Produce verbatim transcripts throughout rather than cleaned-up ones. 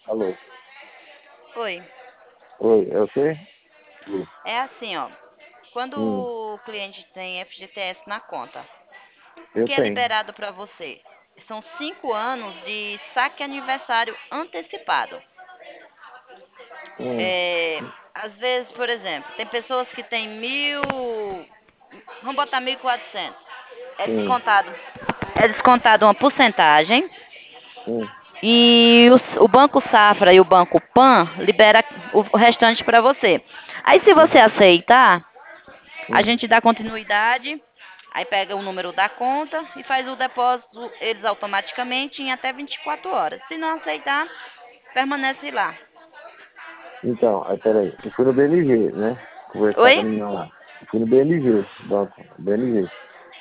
Alô? Oi. Oi, é você? Lu. É assim, ó. Quando Hum, o cliente tem F G T S na conta, o eu que é tenho. liberado para você? São cinco anos de saque aniversário antecipado. Hum, É, às vezes, por exemplo, tem pessoas que têm mil, vamos botar mil e quatrocentos. É sim, descontado, é descontado uma porcentagem hum, e o, o Banco Safra e o Banco Pan libera o restante para você. Aí, se você hum, aceitar, a hum. gente dá continuidade, aí pega o número da conta e faz o depósito eles automaticamente em até vinte e quatro horas. Se não aceitar, permanece lá. Então, aí peraí. Eu fui no B N G, né? Conversar com a Oi? menina lá. Eu fui no B N G, banco, B N G.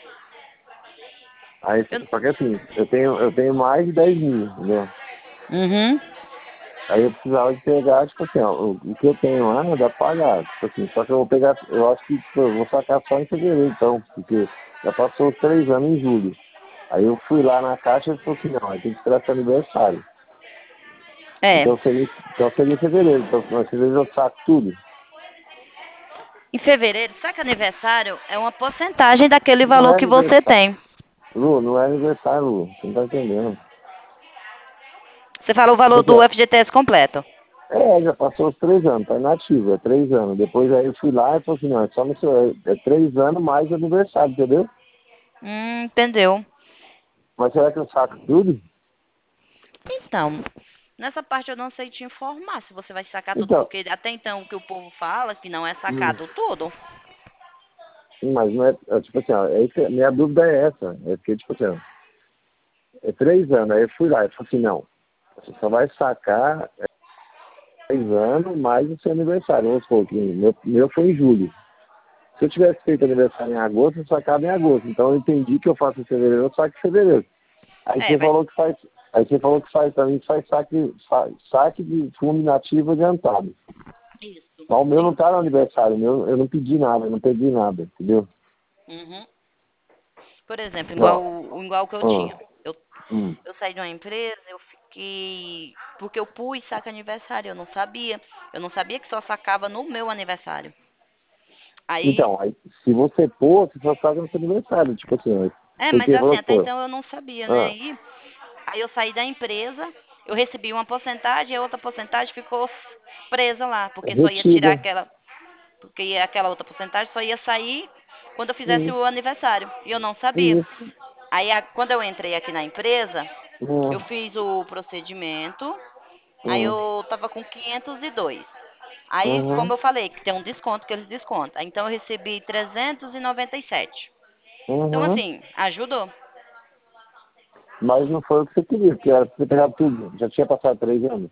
Aí, Eu- só que assim, eu tenho, eu tenho mais de dez mil, entendeu? Uhum. Aí eu precisava de pegar, tipo assim, ó, o, o que eu tenho lá dá pra pagar. Tipo assim, só que eu vou pegar, eu acho que tipo, eu vou sacar só em fevereiro, então, porque já passou os três anos em julho. Aí eu fui lá na caixa e falei assim, não, aí tem que esperar seu aniversário. É. Então seria, então seria em fevereiro. Então, em fevereiro eu saco tudo. Em fevereiro, saca aniversário é uma porcentagem daquele Não valor é que você aniversário. tem. Lu, não é aniversário, Lu. Você não tá entendendo. Você fala o Tipo valor assim, do ó, F G T S completo. é, já passou os três anos, tá inativo, é três anos. Depois aí eu fui lá e falei assim, não, é só no seu, é, é três anos mais aniversário, entendeu? Hum, entendeu? Mas será que eu saco tudo? Então, nessa parte eu não sei te informar se você vai sacar tudo, Então, porque até então o que o povo fala que não é hum, sacado tudo. mas não é, é tipo assim, ó, é, isso- minha dúvida é essa, é porque, tipo assim, ó, é três anos, aí eu fui lá e falei assim, não, você só vai sacar é, três anos mais o seu aniversário. Vamos supor que meu, meu foi em julho. Se eu tivesse feito aniversário em agosto, eu sacava em agosto. Então eu entendi que eu faço em fevereiro, eu saco em fevereiro. Aí É, você vai. falou que faz, aí você falou que faz também, que faz saque, fa- saque de fundo nativo adiantado. Isso. Mas o meu Sim. não tá no aniversário, o meu, eu não pedi nada, eu não pedi nada, entendeu? Uhum. Por exemplo, igual, Não. o- igual o que eu Ah, tinha. Eu, hum. eu saí de uma empresa, eu fiquei. Porque eu pus saca aniversário, eu não sabia. Eu não sabia que só sacava no meu aniversário. Aí. Então, aí, se você pôr, você só sabe no seu aniversário, tipo assim, É, mas porque assim, vamos até supor, então eu não sabia, né? ah, Aí, aí eu saí da empresa, eu recebi uma porcentagem e a outra porcentagem ficou presa lá, porque só ia tirar retida, aquela. Porque aquela outra porcentagem só ia sair quando eu fizesse o isso, aniversário. E eu não sabia. isso, Aí, a- quando eu entrei aqui na empresa, eu hum, fiz o procedimento, aí hum, eu tava com quinhentos e dois. Aí, como uhum, eu falei, que tem um desconto que eles descontam. Então, eu recebi trezentos e noventa e sete. Então, uhum. assim, ajudou. Mas não foi o que você queria, porque era pra você pegar tudo. Já tinha passado três anos.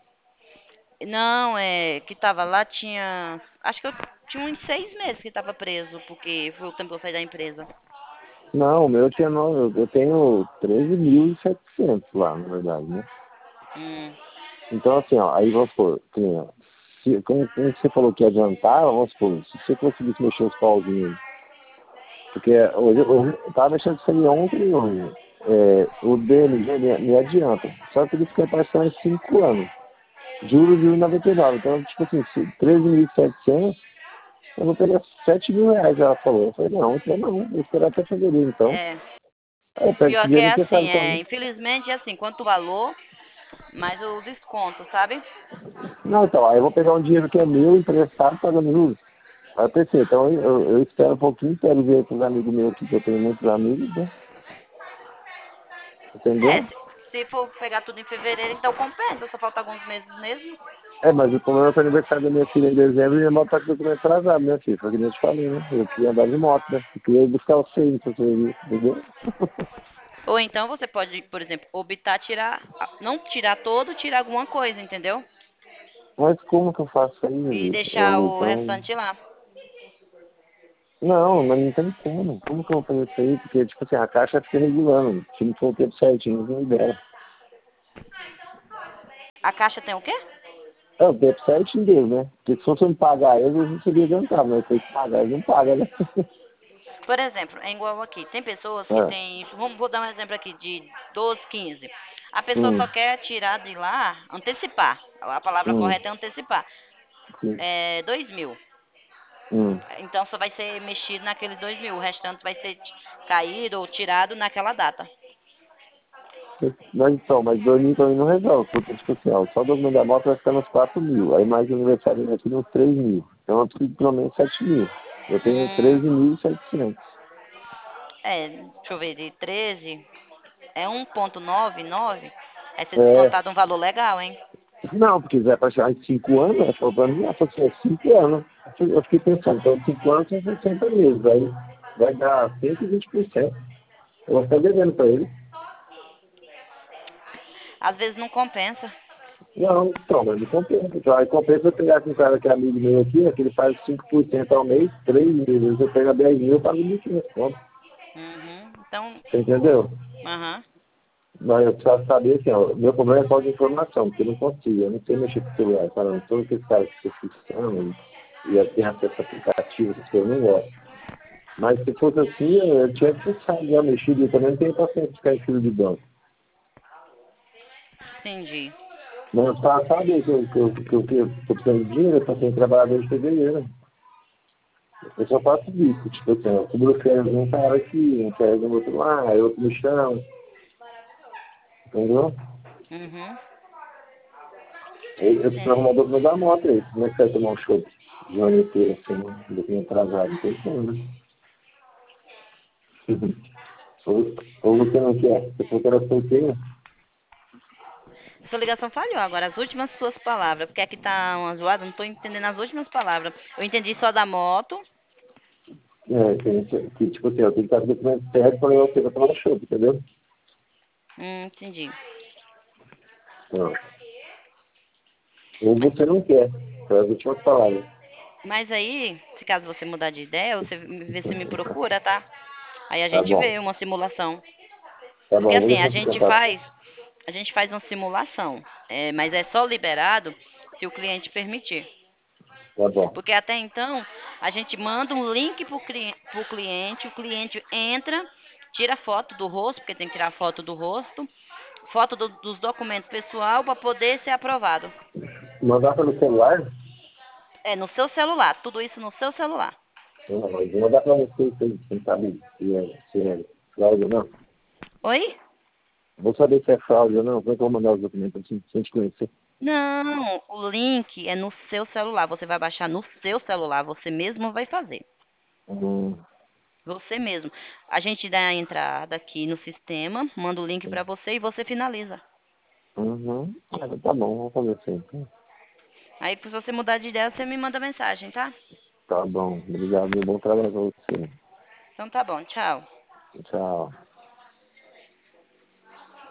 Não, é que tava lá, tinha. Acho que eu tinha uns seis meses que tava preso, porque foi o tempo que eu saí da empresa. Não, o meu tinha não, eu, eu tenho treze mil e setecentos lá, na verdade, né? Hum. Então assim, ó, aí vamos supor, que nem, ó, se, como, como você falou que ia adiantar, vamos supor, se você conseguisse mexer os pauzinhos, porque hoje, hoje eu tava mexendo isso aí ontem e hoje, é, o D N G me, me adianta, só que ele fica parcelando em cinco anos, juros de noventa e nove, então tipo assim, se treze mil e setecentos, eu vou pegar sete mil reais, ela falou. Eu falei, não, então não, vou esperar até fevereiro, então. É. Aí eu pego esse Pior que dinheiro é e você assim, sabe é, quando. infelizmente é assim, quanto o valor, mais o desconto, sabe? Não, então, aí eu vou pegar um dinheiro que é meu, emprestado, pagando juros. Aí eu pensei, então eu, eu, eu espero um pouquinho, quero ver com os amigos meus aqui, que eu tenho muitos amigos, né? É, Entendeu? se, se for pegar tudo em fevereiro, então compensa, só falta alguns meses mesmo. É, mas o problema é que o aniversário da minha filha em dezembro e minha moto tá com o documento atrasado, né, filho? Foi que nem eu te falei, né? Eu queria andar de moto, né? Eu queria ir buscar o seio, pra você ver, entendeu? Ou então você pode, por exemplo, optar tirar, não tirar todo, tirar alguma coisa, entendeu? Mas como que eu faço isso E aí? deixar Eu, o então, restante lá. não, mas não tem como. Como que eu vou fazer isso aí? Porque, tipo assim, a caixa fica regulando. Se não for o tempo certinho, não libera. A caixa tem o quê? É, o tempo certinho deles, né? Porque se fosse me pagar eles, a gente seria adiantado, mas tem que pagar, eles não pagam, né? Por exemplo, é igual aqui. Tem pessoas que É. têm. Vamos, vou dar um exemplo aqui de doze, quinze. A pessoa Hum, só quer tirar de lá, antecipar. A palavra hum, correta é antecipar. sim, É dois mil. hum. Então só vai ser mexido naqueles dois mil. O restante vai ser ti- caído ou tirado naquela data. Mas então, mas dois mil também não resolve, porque, tipo assim, ó, só o documento da moto vai ficar nos quatro mil, aí mais o aniversário vai ficar uns três mil. Então eu preciso de pelo menos sete mil. Eu tenho Hum, treze mil e setecentos. é, deixa eu ver, de treze é um ponto noventa e nove. Vai ser É, descontado um valor legal, hein? não, porque vai para chegar em cinco anos, ela falou pra mim, ela falou assim, é cinco anos. Eu fiquei pensando, então cinco anos são sessenta meses, aí vai dar cento e vinte por cento. Eu vou ficar devendo para ele. Às vezes não compensa. Não, então, mas me compensa. Então, aí compensa eu pegar com um cara que é amigo meu aqui, né, que ele faz cinco por cento ao mês, três meses, eu pego dez mil, eu pago mil e quinhentos conto. Uhum. Então, Você entendeu? aham. Mas eu precisava saber, assim, ó, meu problema é falta de informação, porque eu não consigo, eu não sei mexer com o celular, falando, todos aqueles caras que ficam fixando e e tem acesso a aplicativos, essas coisas, eu não gosto. Mas se fosse assim, eu tinha que saber já mexido, eu também não tenho paciência de ficar em fila de banco. Entendi. Mas eu precisava saber que eu, que eu, que eu, que eu tô precisando de dinheiro, eu tô sem trabalhar desde fevereiro. Eu só faço isso, tipo assim, eu cubro férias de um cara aqui, um férias do outro lá, aí outro no chão, entendeu? Uhum. Eu, eu preciso É. arrumar o documento da moto aí, como é que vai tomar um show de uma inteira assim, um documento atrasado, não tem como, né? ou, ou você não quer, você falou que era solteiro, Sua ligação falhou agora, as últimas suas palavras, porque aqui tá uma zoada, não tô entendendo as últimas palavras. Eu entendi só da moto. é, que, a gente- que, tipo assim, eu tenho que estar com o documento certo para eu ter tomar um show, entendeu? Hum, entendi. Não. Ou você não quer, foi as últimas palavras. Mas aí, se caso você mudar de ideia, você vê se me procura, tá? Aí a Tá gente bom, vê uma simulação. tá Porque bom, vou assim, a deixar esse gente contato. faz, a gente faz uma simulação, é, mas é só liberado se o cliente permitir. Tá bom. Porque até então, a gente manda um link pro, cli- pro cliente, o cliente entra, tira foto do rosto, porque tem que tirar foto do rosto, foto do- dos documentos pessoal para poder ser aprovado. Mandar pelo celular? É no seu celular, tudo isso no seu celular. Não, mas vou mandar para você, você você não sabe se é, se é fraude ou não. Oi? Vou saber se é fraude ou não, como é que eu vou mandar os documentos assim, sem te conhecer? Não, o link é no seu celular. Você vai baixar no seu celular, você mesmo vai fazer. Hum, Você mesmo. A gente dá a entrada aqui no sistema, manda o link para você e você finaliza. uhum. Ah, tá bom, vou fazer assim. Aí, se você mudar de ideia, você me manda mensagem, tá? Tá bom, obrigado, meu bom trabalho pra você. Então tá bom, tchau. Tchau.